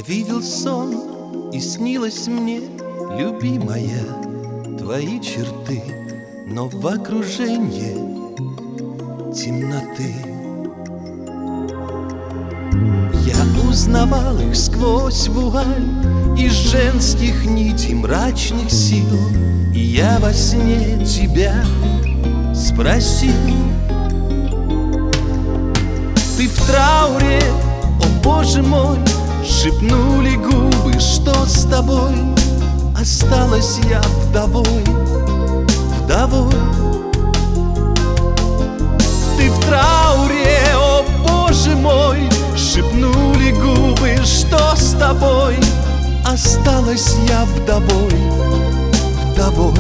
видел сон, и снилось мне, любимая, твои черты, но в окружении темноты. Я узнавал их сквозь вуаль из женских нитей мрачных сил, и я во сне тебя спросил: ты в трауре, о Боже мой? Шепнули губы, что с тобой? Осталась я вдовой, вдовой. Ты в трауре, о Боже мой? Шепнули губы, что с тобой? Осталась я вдовой, вдовой.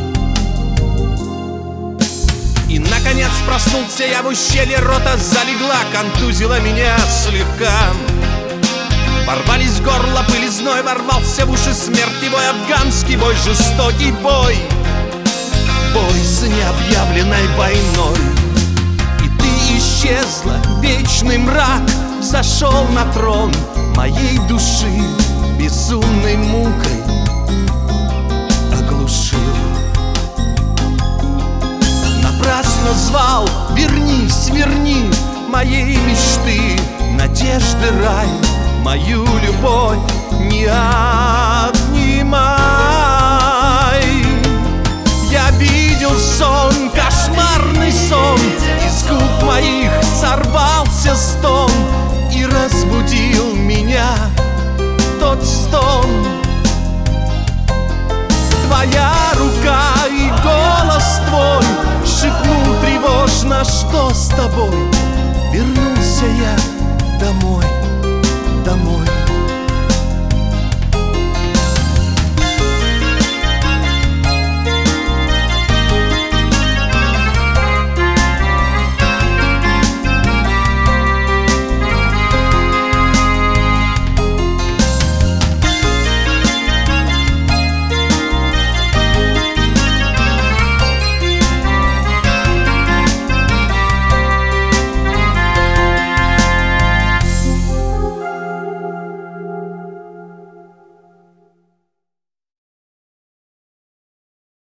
И, наконец, проснулся я в ущелье, рота залегла, контузила меня слегка. Ворвались в горло пыль и зной, ворвался в уши смерти бой, афганский бой, жестокий бой, бой с необъявленной войной. И ты исчезла, вечный мрак взошел на трон моей души, безумной мукой оглушил. Напрасно звал: вернись, верни моей мечты, надежды рай, мою любовь не отнимай. Я видел сон, кошмарный сон, из губ моих сорвался стон, и разбудил меня тот стон. Твоя рука и голос твой шепнул тревожно: что с тобой? Вернулся я